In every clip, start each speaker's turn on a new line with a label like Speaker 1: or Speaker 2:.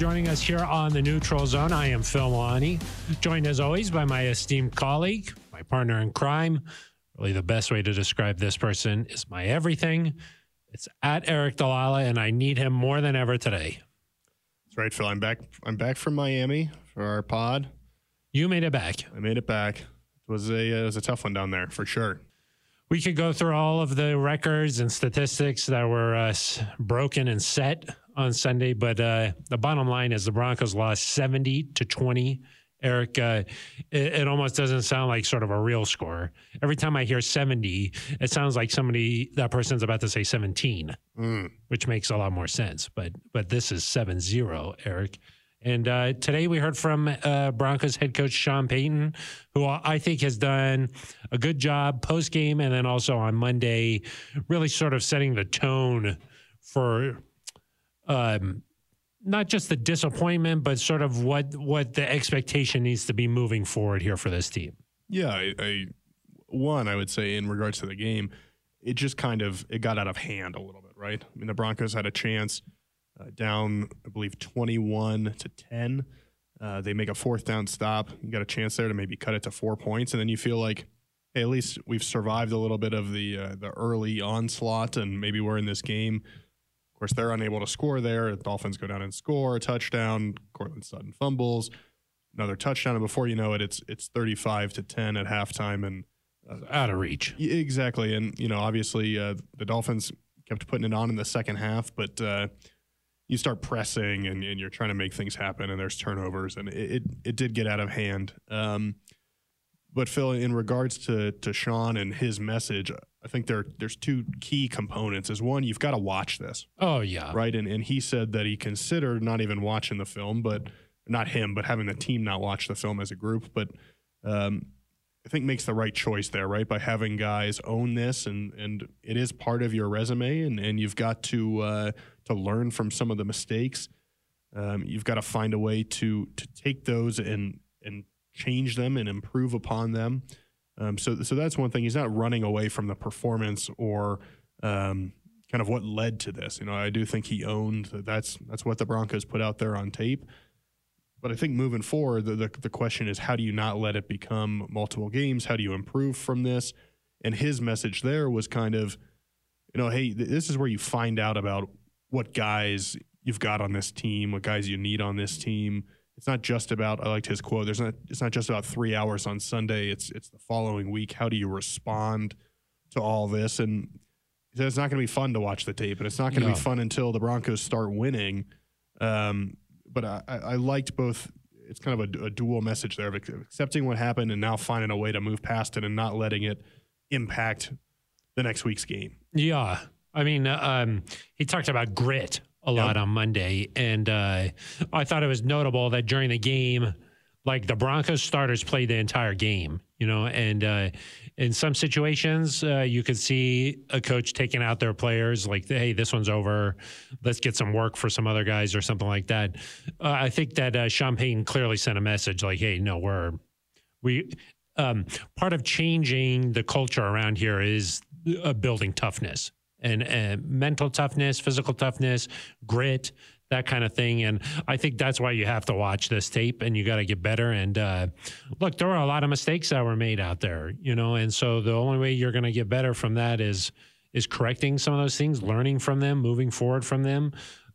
Speaker 1: joining us here on the Neutral Zone. I am Phil Malani, joined as always by my esteemed colleague, my partner in crime. Really the best way to describe this person is my everything. It's at Eric Dalala, and I need him more than ever today.
Speaker 2: That's right, Phil. I'm back from Miami for our pod.
Speaker 1: You made it back.
Speaker 2: I made it back. It was a tough one down there, for sure.
Speaker 1: We could go through all of the records and statistics that were broken and set on Sunday, but the bottom line is the Broncos lost 70-20. Eric, it almost doesn't sound like sort of a real score. Every time I hear 70, it sounds like that person's about to say 17, which makes a lot more sense. But this is 7-0, Eric. And today we heard from Broncos head coach Sean Payton, who I think has done a good job post-game and then also on Monday, really sort of setting the tone for not just the disappointment, but sort of what the expectation needs to be moving forward here for this team.
Speaker 2: Yeah, I would say in regards to the game, it just it got out of hand a little bit, right? I mean, the Broncos had a chance down, I believe, 21-10. They make a fourth down stop. You got a chance there to maybe cut it to 4 points, and then you feel like, hey, at least we've survived a little bit of the early onslaught, and maybe we're in this game. Of course, they're unable to score there. The Dolphins go down and score a touchdown. Cortland Sutton fumbles, another touchdown, and before you know it, it's 35-10 at halftime, and
Speaker 1: out of reach.
Speaker 2: Exactly, and obviously the Dolphins kept putting it on in the second half, but you start pressing and you're trying to make things happen, and there's turnovers, and it did get out of hand. But Phil, in regards to Sean and his message, I think there's two key components. Is one, you've got to watch this.
Speaker 1: Oh, yeah.
Speaker 2: Right? And he said that he considered not even watching the film, but not him, but having the team not watch the film as a group. But I think makes the right choice there, right? By having guys own this, and it is part of your resume, and you've got to learn from some of the mistakes. You've got to find a way to take those and change them and improve upon them. So that's one thing. He's not running away from the performance or kind of what led to this. I do think he owned that's what the Broncos put out there on tape. But I think moving forward, the question is, how do you not let it become multiple games? How do you improve from this? And his message there was kind of, hey, this is where you find out about what guys you've got on this team, what guys you need on this team. It's not just about, I liked his quote, it's not just about 3 hours on Sunday. It's the following week. How do you respond to all this? And he said it's not going to be fun to watch the tape, and it's not going to be fun until the Broncos start winning. But I liked both. It's kind of a dual message there of accepting what happened and now finding a way to move past it and not letting it impact the next week's game.
Speaker 1: Yeah. I mean, he talked about grit a lot on Monday, and I thought it was notable that during the game, like the Broncos starters played the entire game, and in some situations you could see a coach taking out their players like, hey, this one's over, let's get some work for some other guys or something like that. I think that Sean Payton clearly sent a message like, hey, no, part of changing the culture around here is building toughness. And mental toughness, physical toughness, grit, that kind of thing. And I think that's why you have to watch this tape, and you got to get better. And look, there were a lot of mistakes that were made out there, and so the only way you're going to get better from that is correcting some of those things, learning from them, moving forward from them.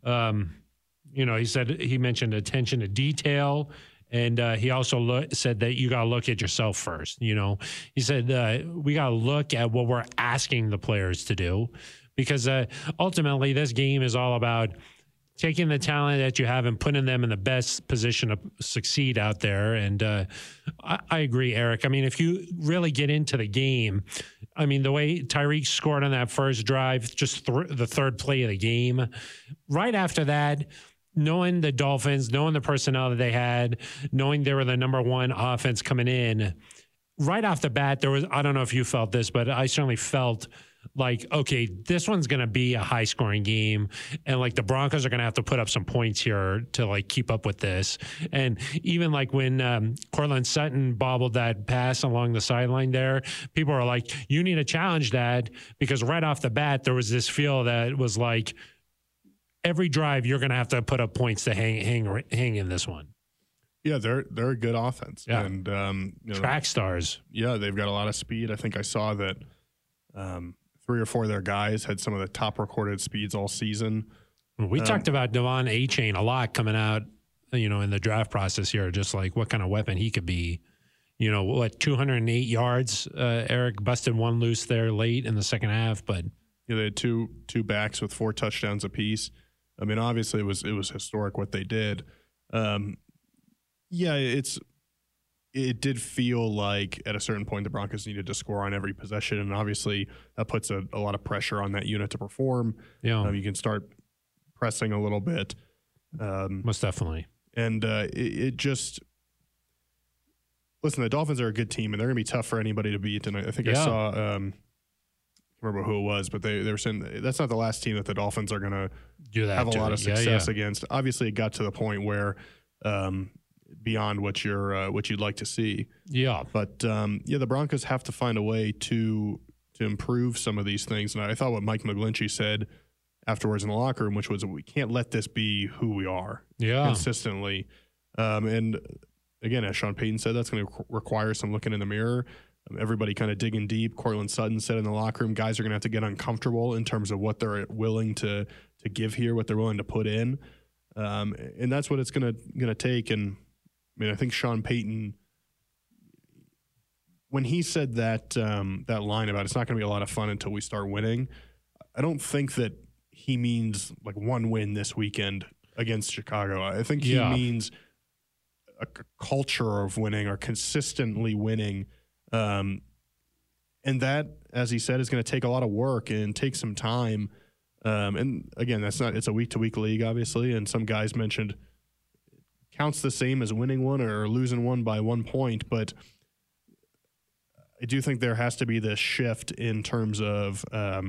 Speaker 1: He mentioned attention to detail. And he also said that you got to look at yourself first. He said we got to look at what we're asking the players to do, because ultimately this game is all about taking the talent that you have and putting them in the best position to succeed out there. And I agree, Eric. I mean, if you really get into the game, I mean, the way Tyreek scored on that first drive, just the third play of the game, right after that, knowing the Dolphins, knowing the personnel that they had, knowing they were the number one offense coming in, right off the bat, I don't know if you felt this, but I certainly felt like, okay, this one's going to be a high scoring game. And like the Broncos are going to have to put up some points here to like keep up with this. And even like when Cortland Sutton bobbled that pass along the sideline there, people are like, you need to challenge that, because right off the bat, there was this feel that was like, every drive you're going to have to put up points to hang in this one.
Speaker 2: Yeah, they're a good offense.
Speaker 1: Yeah.
Speaker 2: And
Speaker 1: track stars.
Speaker 2: Yeah, they've got a lot of speed. I think I saw that 3 or 4 of their guys had some of the top recorded speeds all season.
Speaker 1: We talked about Devon Achane a lot coming out, in the draft process here, just like what kind of weapon he could be. 208 yards. Eric busted one loose there late in the second half, but
Speaker 2: they had two backs with 4 touchdowns apiece. I mean, obviously it was historic what they did. Yeah, it did feel like at a certain point the Broncos needed to score on every possession, and obviously that puts a lot of pressure on that unit to perform.
Speaker 1: Yeah,
Speaker 2: you can start pressing a little bit.
Speaker 1: Most definitely.
Speaker 2: And it just listen. The Dolphins are a good team, and they're going to be tough for anybody to beat. And I think I saw. I can't remember who it was, but they were saying that's not the last team that the Dolphins are going to have a lot of success against. Obviously, it got to the point where beyond what you'd like to see.
Speaker 1: Yeah.
Speaker 2: But the Broncos have to find a way to improve some of these things. And I thought what Mike McGlinchey said afterwards in the locker room, which was, we can't let this be who we are consistently. And again, as Sean Payton said, that's going to require some looking in the mirror. Everybody kind of digging deep. Cortland Sutton said in the locker room, guys are going to have to get uncomfortable in terms of what they're willing to give here, what they're willing to put in. And that's what it's going to take. And I mean, I think Sean Payton, when he said that line about it's not going to be a lot of fun until we start winning, I don't think that he means like one win this weekend against Chicago. I think he means a culture of winning or consistently winning. And that, as he said, is going to take a lot of work and take some time. And again, it's a week-to-week league, obviously. And some guys mentioned counts the same as winning one or losing one by 1 point. But I do think there has to be this shift in terms of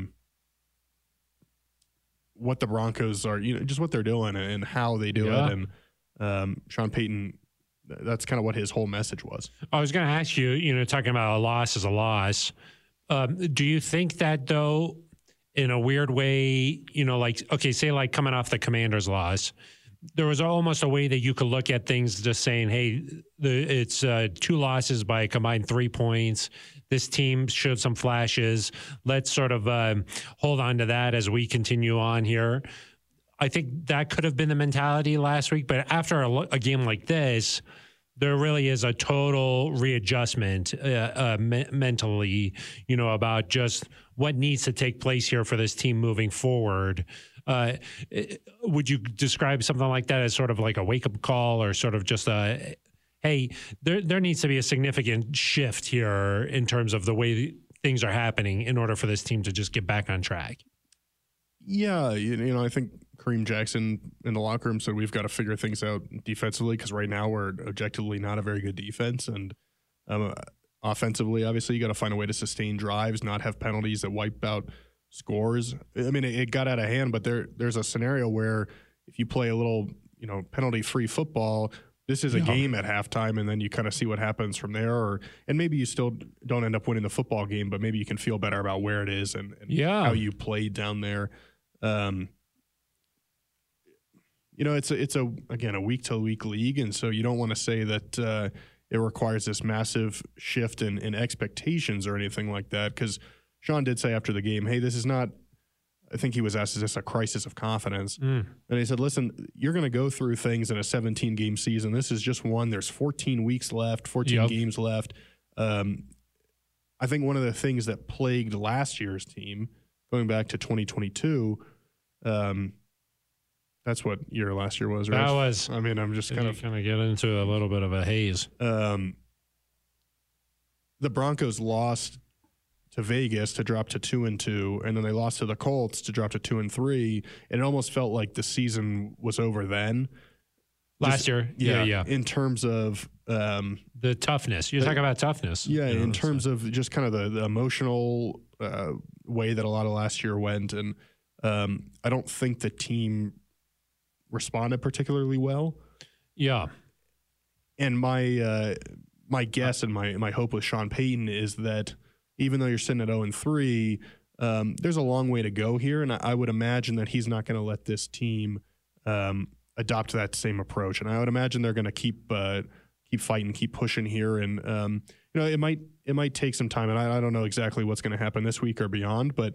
Speaker 2: what the Broncos are, just what they're doing and how they do it. And Sean Payton, that's kind of what his whole message was.
Speaker 1: I was going to ask you, talking about a loss is a loss. Do you think that, though, in a weird way, say like coming off the Commanders loss, there was almost a way that you could look at things just saying, hey, it's 2 losses by a combined 3 points. This team showed some flashes. Let's sort of hold on to that as we continue on here. I think that could have been the mentality last week. But after a game like this, there really is a total readjustment mentally, about just what needs to take place here for this team moving forward. Would you describe something like that as sort of like a wake-up call or sort of just hey, there needs to be a significant shift here in terms of the way things are happening in order for this team to just get back on track?
Speaker 2: Yeah, I think Kareem Jackson in the locker room said we've got to figure things out defensively because right now we're objectively not a very good defense. And offensively, obviously, you got to find a way to sustain drives, not have penalties that wipe out scores. I mean, it got out of hand, but there's a scenario where if you play a little, penalty-free football, this is a game at halftime, and then you kind of see what happens from there. And maybe you still don't end up winning the football game, but maybe you can feel better about where it is and how you played down there. It's a week-to-week league, and so you don't want to say that it requires this massive shift in expectations or anything like that, because Sean did say after the game, hey, this is not, I think he was asked, is this a crisis of confidence? And he said, listen, you're going to go through things in a 17-game season. This is just one. There's 14 weeks left, 14 games left. I think one of the things that plagued last year's team, going back to 2022, that's what year last year was, right?
Speaker 1: That was.
Speaker 2: I mean, I'm just kind of
Speaker 1: get into a little bit of a haze.
Speaker 2: The Broncos lost to Vegas to drop to 2-2, and then they lost to the Colts to drop to 2-3. And it almost felt like the season was over then.
Speaker 1: Last year, yeah.
Speaker 2: In terms of
Speaker 1: the toughness, you're talking about toughness.
Speaker 2: Yeah, in terms of just kind of the emotional way that a lot of last year went, and I don't think the team responded particularly well.
Speaker 1: Yeah,
Speaker 2: and my guess and my hope with Sean Payton is that even though you're sitting at 0-3, there's a long way to go here, and I would imagine that he's not going to let this team adopt that same approach. And I would imagine they're going to keep fighting, keep pushing here, and it might take some time. And I don't know exactly what's going to happen this week or beyond, but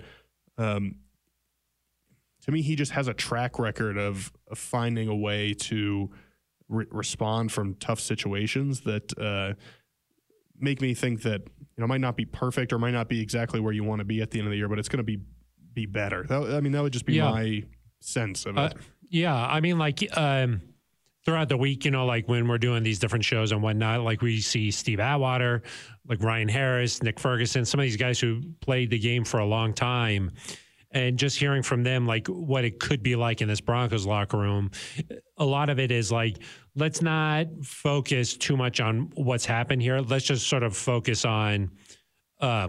Speaker 2: to me, he just has a track record of finding a way to respond from tough situations that make me think that might not be perfect or might not be exactly where you want to be at the end of the year, but it's going to be better. That would just be my sense of it.
Speaker 1: I mean, like throughout the week, like when we're doing these different shows and whatnot, like we see Steve Atwater, like Ryan Harris, Nick Ferguson, some of these guys who played the game for a long time. And just hearing from them, like what it could be like in this Broncos locker room, a lot of it is like, let's not focus too much on what's happened here. Let's just sort of focus on, I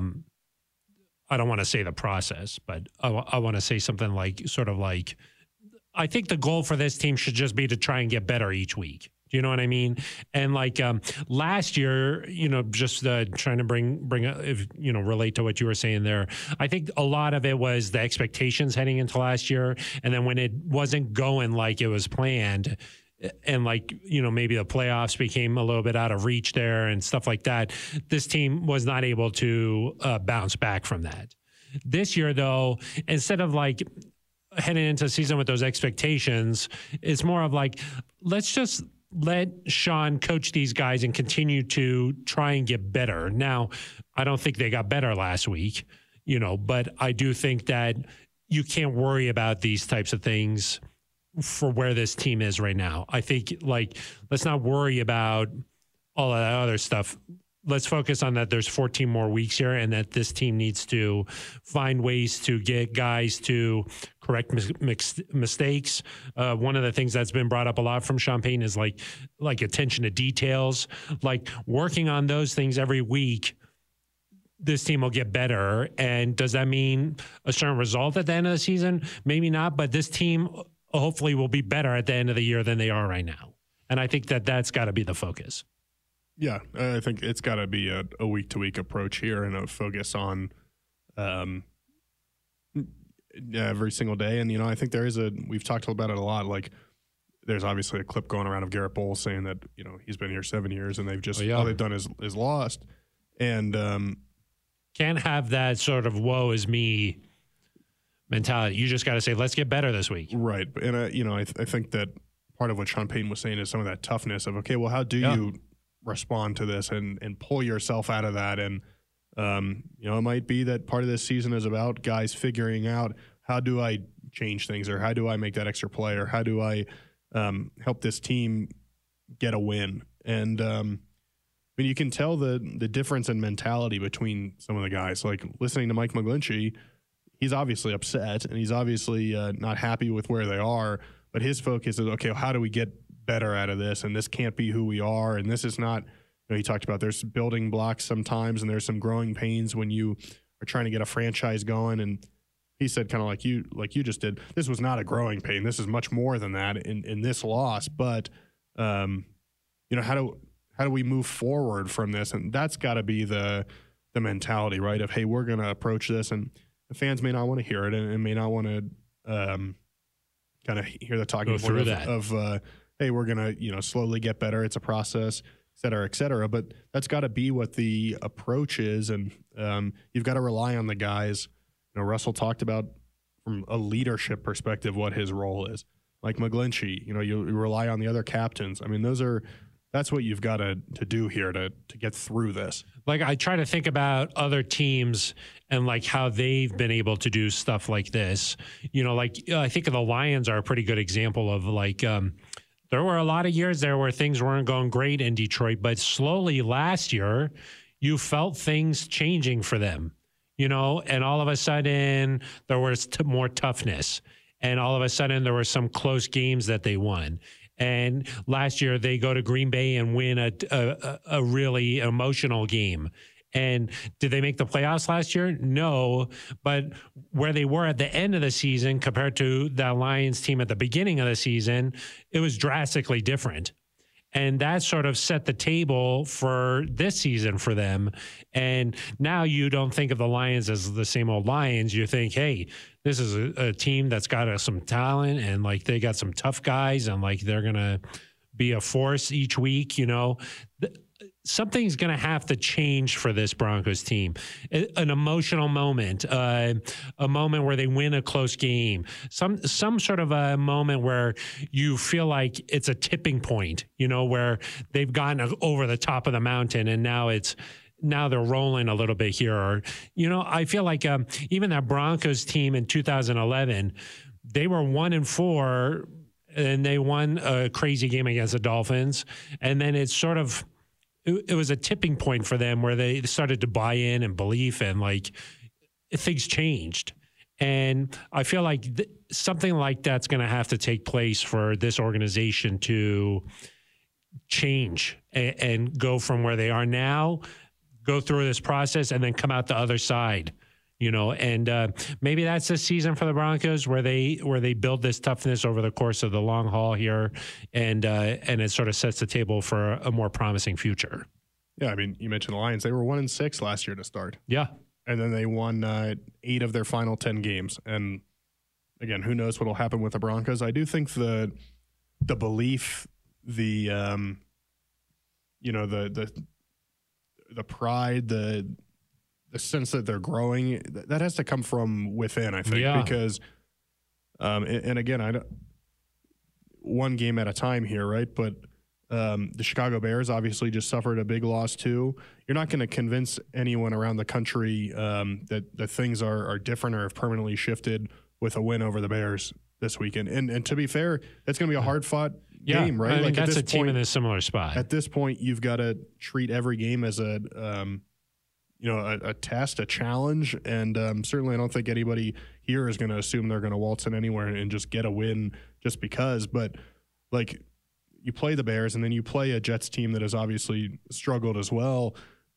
Speaker 1: don't want to say the process, but I want to say something like, sort of like, I think the goal for this team should just be to try and get better each week. Do you know what I mean? And like last year, just trying to bring relate to what you were saying there. I think a lot of it was the expectations heading into last year. And then when it wasn't going like it was planned, and like, maybe the playoffs became a little bit out of reach there and stuff like that, this team was not able to bounce back from that. This year, though, instead of like heading into the season with those expectations, it's more of like, let's just let Sean coach these guys and continue to try and get better. Now, I don't think they got better last week, but I do think that you can't worry about these types of things for where this team is right now. I think, like, let's not worry about all of that other stuff. Let's focus on that there's 14 more weeks here and that this team needs to find ways to get guys to correct mistakes. One of the things that's been brought up a lot from Sean Payton is like attention to details, like working on those things every week. This team will get better. And does that mean a certain result at the end of the season? Maybe not, but this team hopefully will be better at the end of the year than they are right now. And I think that that's got to be the focus.
Speaker 2: Yeah, I think it's got to be a week-to-week approach here and a focus on every single day. And, I think we've talked about it a lot, like there's obviously a clip going around of Garrett Bowles saying that, he's been here 7 years and they've just, all they've done is lost. And
Speaker 1: can't have that sort of woe is me mentality. You just got to say, let's get better this week.
Speaker 2: Right. And, I think that part of what Sean Payton was saying is some of that toughness of, okay, well, how do you respond to this and pull yourself out of that? And it might be that part of this season is about guys figuring out, how do I change things, or how do I make that extra play, or how do I help this team get a win? And you can tell the difference in mentality between some of the guys. Like listening to Mike McGlinchey, he's obviously upset and he's obviously not happy with where they are, but his focus is, okay, how do we get better out of this? And this can't be who we are. And this is not, he talked about there's building blocks sometimes and there's some growing pains when you are trying to get a franchise going. And he said, kind of like you just did, this was not a growing pain. This is much more than that in this loss. But, how do we move forward from this? And that's got to be the mentality, right? Of, hey, we're going to approach this, and the fans may not want to hear it and may not want to kind of hear the talking point of hey, we're going to, slowly get better. It's a process, et cetera. But that's got to be what the approach is. And you've got to rely on the guys. Russell talked about from a leadership perspective what his role is. Like McGlinchey, you rely on the other captains. I mean, that's what you've got to do here to get through this.
Speaker 1: Like, I try to think about other teams and like how they've been able to do stuff like this. I think the Lions are a pretty good example of like, there were a lot of years there where things weren't going great in Detroit, but slowly last year you felt things changing for them, and all of a sudden there was more toughness, and all of a sudden there were some close games that they won. And last year they go to Green Bay and win a really emotional game. And did they make the playoffs last year? No, but where they were at the end of the season compared to the Lions team at the beginning of the season, it was drastically different. And that sort of set the table for this season for them. And now you don't think of the Lions as the same old Lions. You think, hey, this is a team that's got some talent, and like they got some tough guys, and like they're going to be a force each week, something's going to have to change for this Broncos team. An emotional moment, a moment where they win a close game, some sort of a moment where you feel like it's a tipping point, where they've gotten over the top of the mountain, and now they're rolling a little bit here. Or, I feel like even that Broncos team in 2011, they were 1-4, and they won a crazy game against the Dolphins, and then it's sort of. It was a tipping point for them where they started to buy in and believe, and like things changed. And I feel like something like that's going to have to take place for this organization to change and go from where they are now, go through this process, and then come out the other side. And maybe that's this season for the Broncos where they build this toughness over the course of the long haul here, and it sort of sets the table for a more promising future.
Speaker 2: Yeah, I mean, you mentioned the Lions; they were 1-6 last year to start.
Speaker 1: Yeah,
Speaker 2: and then they won 8 of their final 10 games. And again, who knows what will happen with the Broncos? I do think the belief, the pride, the sense that they're growing, that has to come from within, I think, because, and again, one game at a time here, right? But the Chicago Bears obviously just suffered a big loss too. You're not going to convince anyone around the country that things are different or have permanently shifted with a win over the Bears this weekend. And to be fair, that's going to be a hard-fought game, right?
Speaker 1: I mean, that's a team in a similar spot.
Speaker 2: At this point, you've got to treat every game as a test, a challenge, and certainly I don't think anybody here is going to assume they're going to waltz in anywhere and just get a win just because. But like, you play the Bears, and then you play a Jets team that has obviously struggled as well.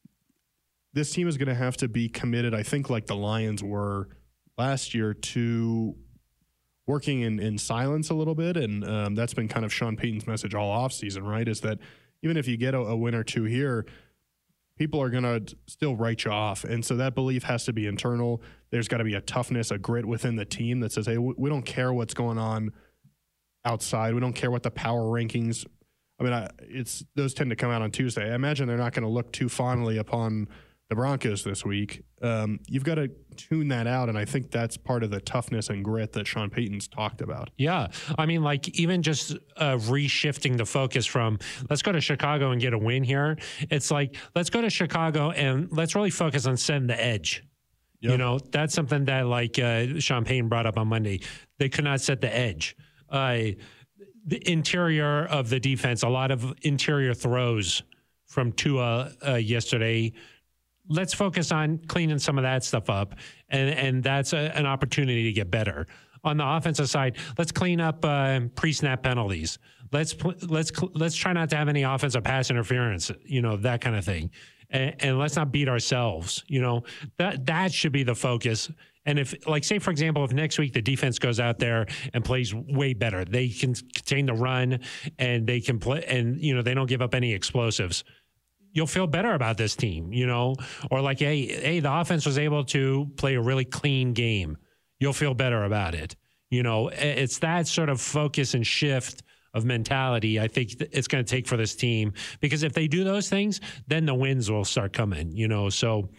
Speaker 2: This team is going to have to be committed, I think, like the Lions were last year, to working in silence a little bit, and that's been kind of Sean Payton's message all offseason, right? Is that even if you get a win or two here, people are going to still write you off. And so that belief has to be internal. There's got to be a toughness, a grit within the team that says, hey, we don't care what's going on outside. We don't care what the power rankings. I mean, those tend to come out on Tuesday. I imagine they're not going to look too fondly upon the Broncos this week. You've got to tune that out, and I think that's part of the toughness and grit that Sean Payton's talked about.
Speaker 1: Yeah. I mean, like, even just reshifting the focus from let's go to Chicago and get a win here. It's like, let's go to Chicago and let's really focus on setting the edge. Yep. That's something that, like, Sean Payton brought up on Monday. They could not set the edge. The interior of the defense, a lot of interior throws from Tua yesterday. Let's focus on cleaning some of that stuff up, and that's an opportunity to get better. On the offensive side, let's clean up pre-snap penalties. Let's try not to have any offensive pass interference, that kind of thing, and let's not beat ourselves. That should be the focus. And if, like, say, for example, if next week the defense goes out there and plays way better, they can contain the run, and they can play, and they don't give up any explosives, you'll feel better about this team, or like, hey, the offense was able to play a really clean game. You'll feel better about it. It's that sort of focus and shift of mentality I think it's going to take for this team, because if they do those things, then the wins will start coming, so,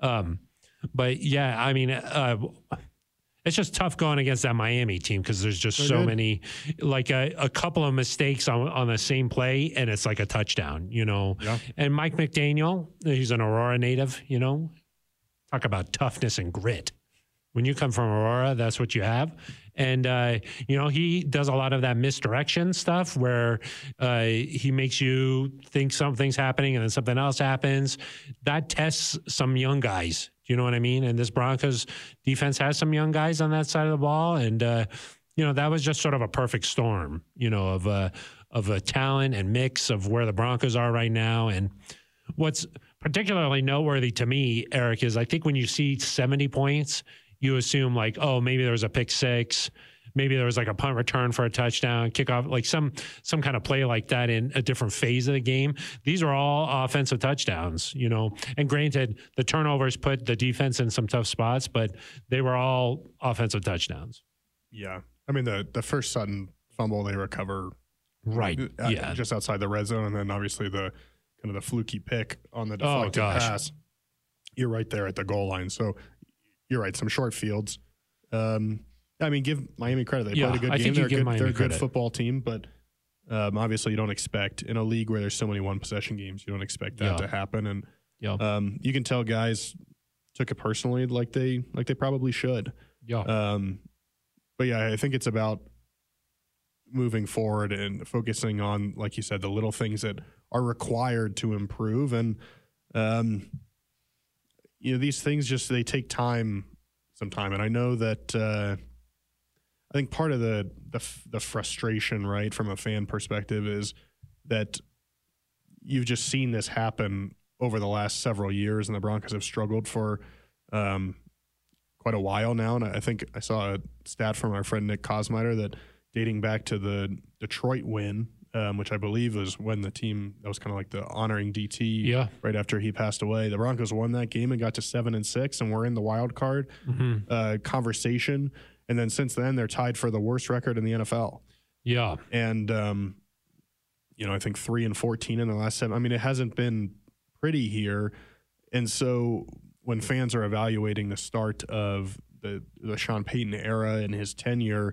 Speaker 1: but yeah, I mean, it's just tough going against that Miami team because there's just so many, like a couple of mistakes on the same play, and it's like a touchdown, Yeah. And Mike McDaniel, he's an Aurora native, talk about toughness and grit. When you come from Aurora, that's what you have. And, he does a lot of that misdirection stuff where he makes you think something's happening and then something else happens. That tests some young guys. Do you know what I mean? And this Broncos defense has some young guys on that side of the ball. And, that was just sort of a perfect storm, of a talent and mix of where the Broncos are right now. And what's particularly noteworthy to me, Eric, is I think when you see 70 points, you assume like, oh, maybe there was a pick six. maybe there was like a punt return for a touchdown, kickoff, like some kind of play like that in a different phase of the game. These are all offensive touchdowns, you know. And granted, the turnovers put the defense in some tough spots, but they were all offensive touchdowns.
Speaker 2: Yeah. I mean, the first Sutton fumble they recover
Speaker 1: right,
Speaker 2: just outside the red zone, and then obviously the kind of the fluky pick on the deflected pass. You're right there at the goal line. So you're right, some short fields. I mean, give Miami credit. They played a good game. They're a good football team, but obviously you don't expect in a league where there's so many one-possession games, you don't expect that to happen. And you can tell guys took it personally like they probably should.
Speaker 1: Yeah.
Speaker 2: But yeah, I think it's about moving forward and focusing on, like you said, the little things that are required to improve. And, you know, these things they take some time. And I know that I think part of the frustration, right, from a fan perspective is that you've just seen this happen over the last several years, and the Broncos have struggled for quite a while now. And I think I saw a stat from our friend Nick Kosmider that dating back to the Detroit win, which I believe was when the team, that was kind of like the honoring DT right after he passed away. The Broncos won that game and got to 7-6 and were in the wild card conversation. And then since then, they're tied for the worst record in the NFL.
Speaker 1: Yeah.
Speaker 2: And, you know, I think 3-14 in the last 7. I mean, it hasn't been pretty here. And so when fans are evaluating the start of the Sean Payton era and his tenure,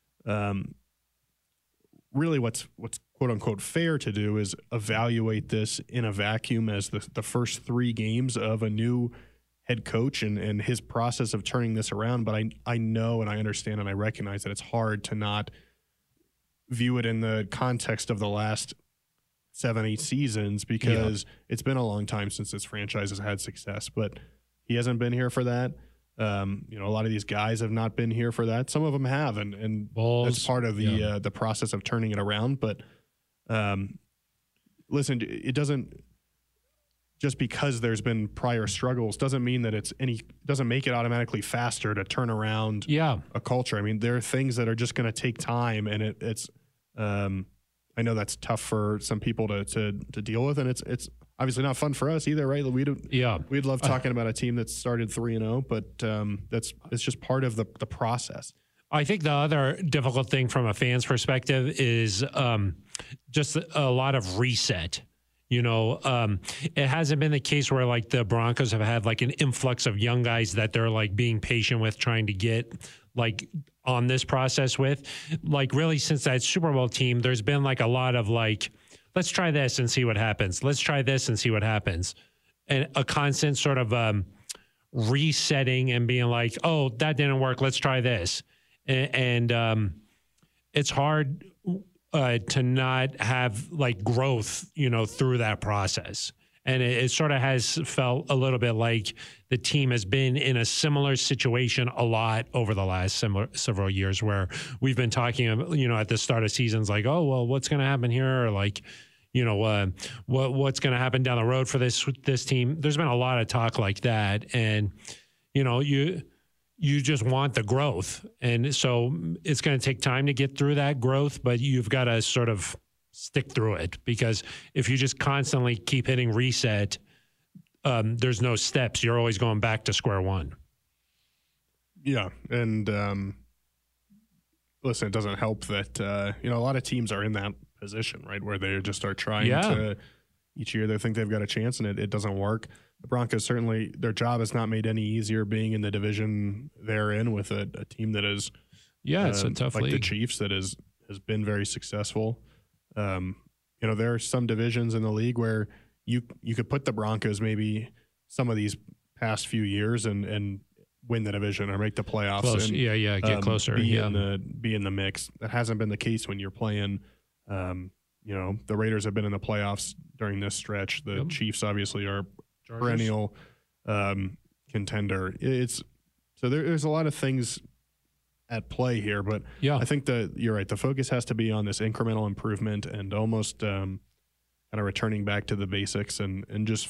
Speaker 2: really what's quote unquote fair to do is evaluate this in a vacuum as the first 3 games of a new head coach and his process of turning this around. But I know and I understand and I recognize that it's hard to not view it in the context of the last 7-8 seasons because it's been a long time since this franchise has had success. But he hasn't been here for that. You know, a lot of these guys have not been here for that. Some of them have, and that's part of the process of turning it around. But listen, it doesn't just because there's been prior struggles doesn't mean that doesn't make it automatically faster to turn around a culture. I mean, there are things that are just going to take time, and it's I know that's tough for some people to deal with, and it's obviously not fun for us either, right? We'd love talking about a team that started 3-0, but it's just part of the process.
Speaker 1: I think the other difficult thing from a fan's perspective is just a lot of reset. You know, it hasn't been the case where like the Broncos have had like an influx of young guys that they're like being patient with, trying to get like on this process with. Like really since that Super Bowl team, there's been like a lot of like, let's try this and see what happens. Let's try this and see what happens. And a constant sort of resetting and being like, oh, that didn't work. Let's try this. And it's hard to not have like growth, you know, through that process. And it sort of has felt a little bit like the team has been in a similar situation a lot over the last several years where we've been talking, you know, at the start of seasons, like, oh, well, what's going to happen here? Or like, you know, what's going to happen down the road for this team? There's been a lot of talk like that. And, you know, you just want the growth. And so it's going to take time to get through that growth, but you've got to sort of stick through it, because if you just constantly keep hitting reset, there's no steps. You're always going back to square one.
Speaker 2: Yeah. And listen, it doesn't help that, you know, a lot of teams are in that position, right, where they just are trying to each year they think they've got a chance and it doesn't work. The Broncos, certainly their job is not made any easier being in the division they're in with a team that is
Speaker 1: it's a tough
Speaker 2: like
Speaker 1: league.
Speaker 2: The Chiefs that has been very successful. You know, there are some divisions in the league where you could put the Broncos maybe some of these past few years and win the division or make the playoffs.
Speaker 1: Close.
Speaker 2: And,
Speaker 1: get closer.
Speaker 2: Be in the mix. That hasn't been the case when you're playing. You know, the Raiders have been in the playoffs during this stretch. The Chiefs obviously are perennial contender. So there's a lot of things at play here, but I think that you're right. The focus has to be on this incremental improvement and almost kind of returning back to the basics and just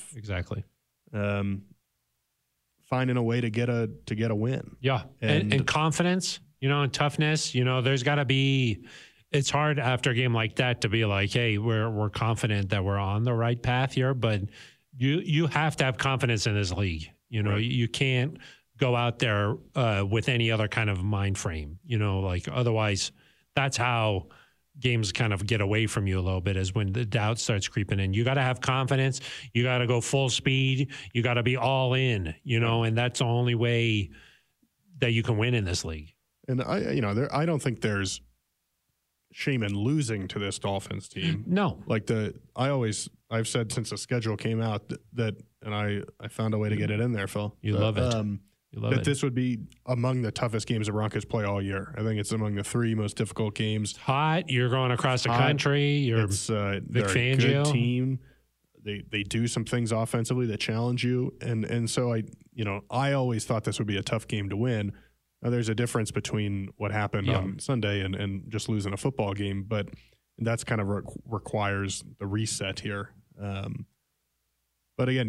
Speaker 2: finding a way to get a win.
Speaker 1: Yeah, and confidence. you know, and toughness. You know, there's got to be. It's hard after a game like that to be like, hey, we're confident that we're on the right path here, but you have to have confidence in this league. You know,
Speaker 2: Right.
Speaker 1: you can't go out there with any other kind of mind frame. You know, like otherwise, that's how games kind of get away from you a little bit, is when the doubt starts creeping in. You got to have confidence. You got to go full speed. You got to be all in, you know, and that's the only way that you can win in this league.
Speaker 2: And I don't think there's shame in losing to this Dolphins team.
Speaker 1: No.
Speaker 2: Like I've said since the schedule came out that and I found a way to get it in there, Phil.
Speaker 1: You love it. You love
Speaker 2: that
Speaker 1: it.
Speaker 2: this would be among the toughest games the Broncos play all year. I think it's among the 3 most difficult games.
Speaker 1: Hot. You're going across the country. You're
Speaker 2: they're
Speaker 1: Vic
Speaker 2: a
Speaker 1: Fangio.
Speaker 2: good team. They do some things offensively that challenge you, and so I always thought this would be a tough game to win. Now, there's a difference between what happened on Sunday and just losing a football game, but that's kind of requires the reset here. But again,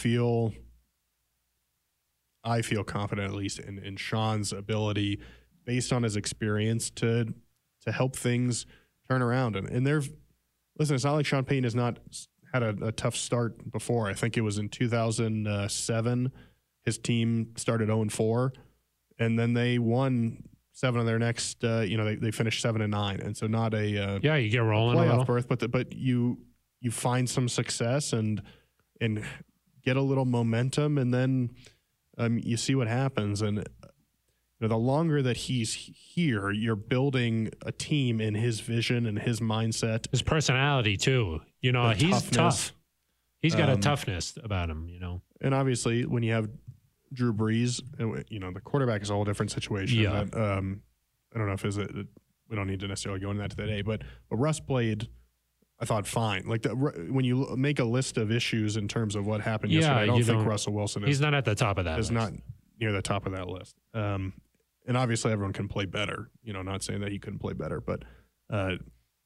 Speaker 2: I feel confident, at least in Sean's ability, based on his experience, to help things turn around. And listen, it's not like Sean Payton has not had a tough start before. I think it was in 2007, his team started 0-4, and then they won 7 of their next. They finished 7-9, and so not a
Speaker 1: you get rolling a little.
Speaker 2: playoff berth, but you find some success and get a little momentum, and then you see what happens. And the longer that he's here, you're building a team in his vision and his mindset.
Speaker 1: His personality too. You know, he's
Speaker 2: toughness.
Speaker 1: tough. He's got a toughness about him, you know.
Speaker 2: And obviously, when you have Drew Brees, the quarterback is a whole different situation.
Speaker 1: Yeah.
Speaker 2: That, I don't know if we don't need to necessarily go into that today, but Russ played, I thought, fine. Like when you make a list of issues in terms of what happened yesterday, I don't think Russell Wilson
Speaker 1: he's not at the top of that
Speaker 2: is
Speaker 1: list.
Speaker 2: not near the top of that list. And obviously, everyone can play better. Not saying that he couldn't play better, but the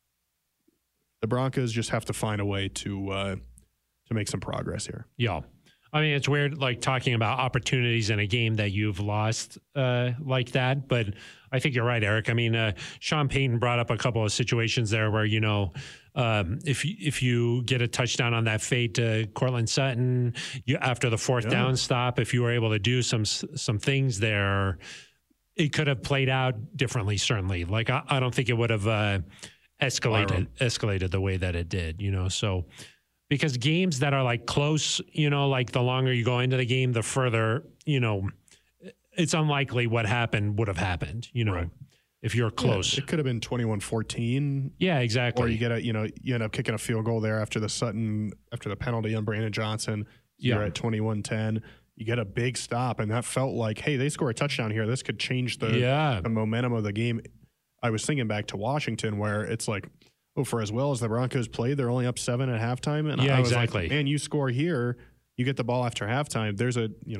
Speaker 2: Broncos just have to find a way to make some progress here.
Speaker 1: Yeah. I mean, it's weird, like talking about opportunities in a game that you've lost like that. But I think you're right, Eric. I mean, Sean Payton brought up a couple of situations there where, if you get a touchdown on that fade to Cortland Sutton, after the fourth down stop, if you were able to do some things there, it could have played out differently, certainly. Like, I don't think it would have escalated the way that it did, so... Because games that are like close, like the longer you go into the game, the further, it's unlikely what happened would have happened,
Speaker 2: Right.
Speaker 1: if you're close.
Speaker 2: Yeah, it could have been 21-14.
Speaker 1: Yeah, exactly.
Speaker 2: Or you end up kicking a field goal there after the penalty on Brandon Johnson. You're at 21-10. You get a big stop, and that felt like, hey, they score a touchdown here. This could change the momentum of the game. I was thinking back to Washington, where it's like, for as well as the Broncos played, they're only up 7 at halftime. And I was
Speaker 1: exactly.
Speaker 2: like, man, you score here, you get the ball after halftime. There's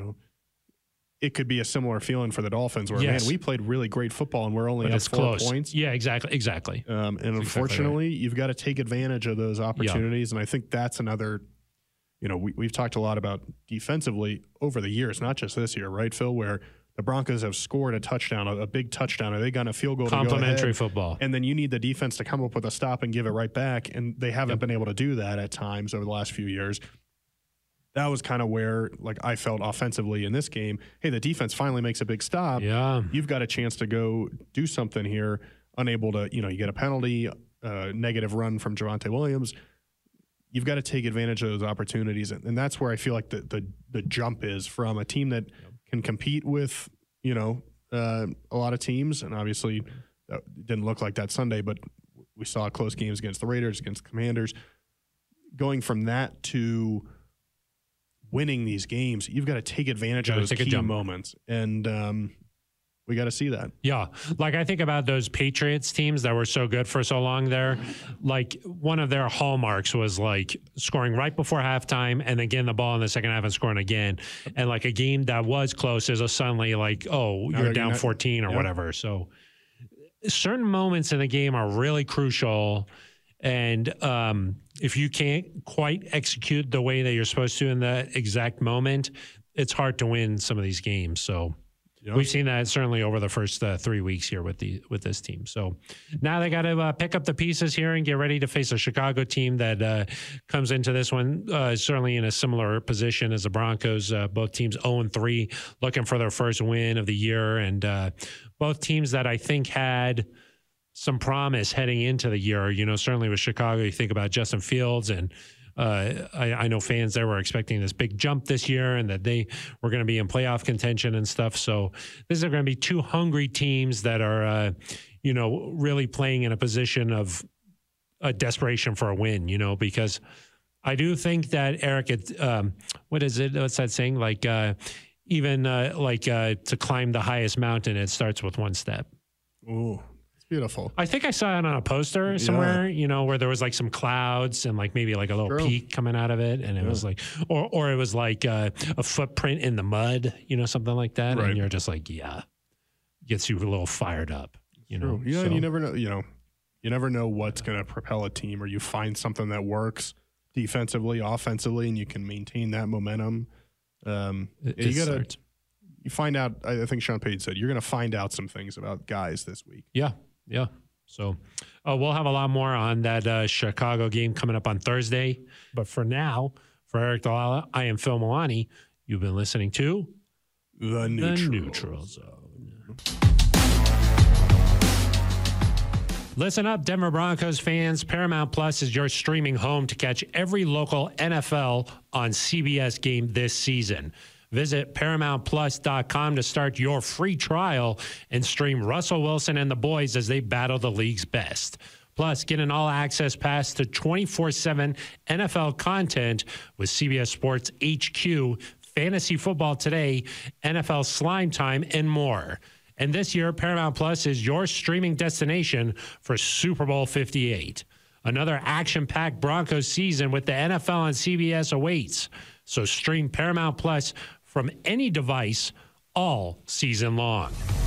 Speaker 2: it could be a similar feeling for the Dolphins where, man, we played really great football and we're only up 4 points.
Speaker 1: Yeah, exactly.
Speaker 2: And unfortunately, you've got to take advantage of those opportunities. Yeah. And I think that's another, we've talked a lot about defensively over the years, not just this year, right, Phil, where the Broncos have scored a touchdown, a big touchdown, or they got a field goal.
Speaker 1: Complimentary football.
Speaker 2: And then you need the defense to come up with a stop and give it right back. And they haven't been able to do that at times over the last few years. That was kind of where, I felt offensively in this game, hey, the defense finally makes a big stop.
Speaker 1: Yeah.
Speaker 2: You've got a chance to go do something here, unable to, you get a penalty, negative run from Javonte Williams. You've got to take advantage of those opportunities. And that's where I feel like the jump is from a team that can compete with, a lot of teams. And obviously that didn't look like that Sunday, but we saw close games against the Raiders, against the Commanders. Going from that to winning these games, you've got to take advantage of those key moments. And we got to see that.
Speaker 1: Yeah. I think about those Patriots teams that were so good for so long there. One of their hallmarks was scoring right before halftime and then getting the ball in the second half and scoring again. And a game that was close is suddenly you're down 14 or whatever. So certain moments in the game are really crucial. And if you can't quite execute the way that you're supposed to in that exact moment, it's hard to win some of these games. So
Speaker 2: Yeah.
Speaker 1: We've seen that certainly over the first 3 weeks here with this team. So now they got to pick up the pieces here and get ready to face a Chicago team that comes into this one certainly in a similar position as the Broncos. Both teams 0-3, looking for their first win of the year, and both teams that I think had some promise heading into the year. You know, certainly with Chicago, you think about Justin Fields, and I know fans there were expecting this big jump this year and that they were going to be in playoff contention and stuff. So these are going to be two hungry teams that are, really playing in a position of desperation for a win, because I do think that, Eric, what is it? What's that saying? Like, to climb the highest mountain, it starts with one step.
Speaker 2: Ooh. Beautiful.
Speaker 1: I think I saw it on a poster somewhere, where there was like some clouds and like maybe like a little peak coming out of it. And it was like, or it was like a footprint in the mud, something like that.
Speaker 2: Right.
Speaker 1: And you're just like, gets you a little fired up, know?
Speaker 2: Yeah.
Speaker 1: So,
Speaker 2: And you never know, you never know what's going to propel a team, or you find something that works defensively, offensively, and you can maintain that momentum. You find out, I think Sean Payton said, you're going to find out some things about guys this week.
Speaker 1: Yeah. So we'll have a lot more on that Chicago game coming up on Thursday. But for now, for Eric Dalala, I am Phil Milani. You've been listening to
Speaker 2: The
Speaker 1: Neutral Zone. Listen up, Denver Broncos fans. Paramount Plus is your streaming home to catch every local NFL on CBS game this season. Visit ParamountPlus.com to start your free trial and stream Russell Wilson and the boys as they battle the league's best. Plus, get an all-access pass to 24/7 NFL content with CBS Sports HQ, Fantasy Football Today, NFL Slime Time, and more. And this year, Paramount Plus is your streaming destination for Super Bowl 58. Another action-packed Broncos season with the NFL on CBS awaits. So stream Paramount Plus from any device all season long.